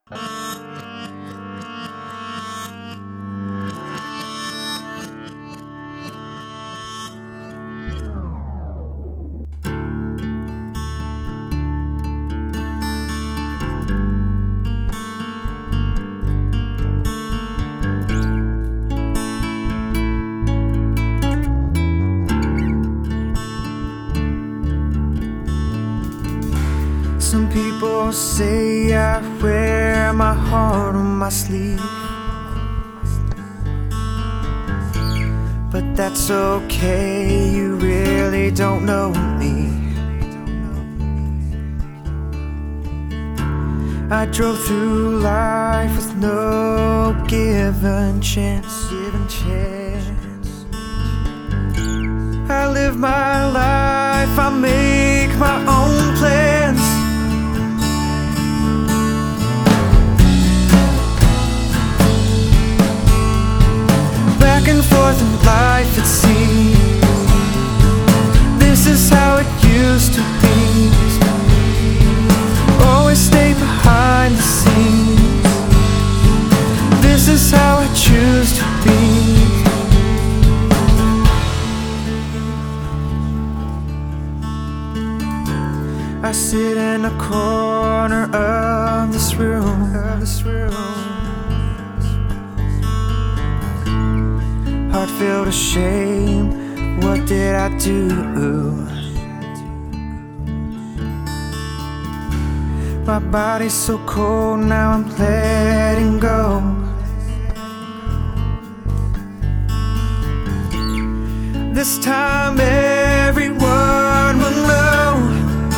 Some people say I wear my heart on my sleeve, but that's okay, you really don't know me. I drove through life with no given chance. I live my life, I make my own plans. Back and forth in life it seems, this is how it used to be. Always stay behind the scenes, this is how I choose to be. I sit in a corner of this room, heart filled with shame, what did I do? My body's so cold, now I'm letting go. This time everyone will know.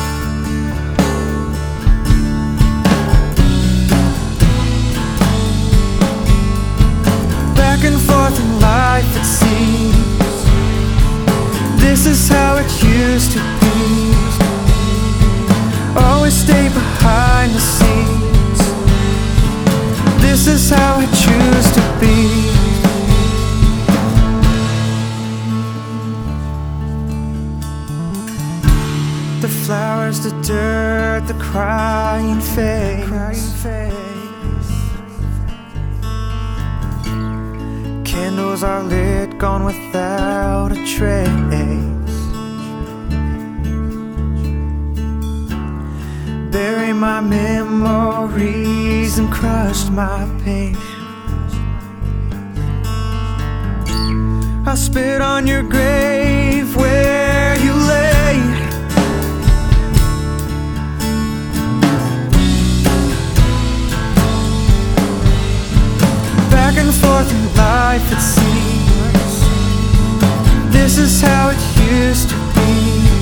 Back and forth in life it seems, this is how it used to be. Always stay behind the scenes, this is how I choose to be. The flowers, the dirt, the crying face. Candles are lit, gone without a trace. Bury my memories and crushed my pain. I'll spit on your grave where you lay. Back and forth in life it seems, this is how it used to be.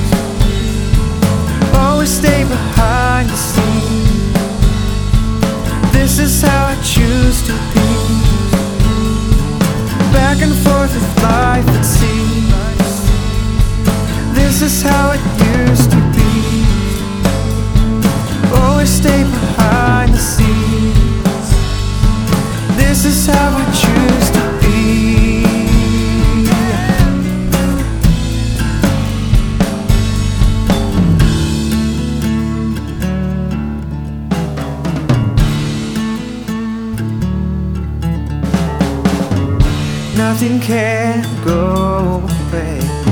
Always stay behind the scenes, this is how I choose to be. Back and forth with life it seems, this is how it used to be. Always stay behind the scenes, this is how I choose to be. Nothing can go away.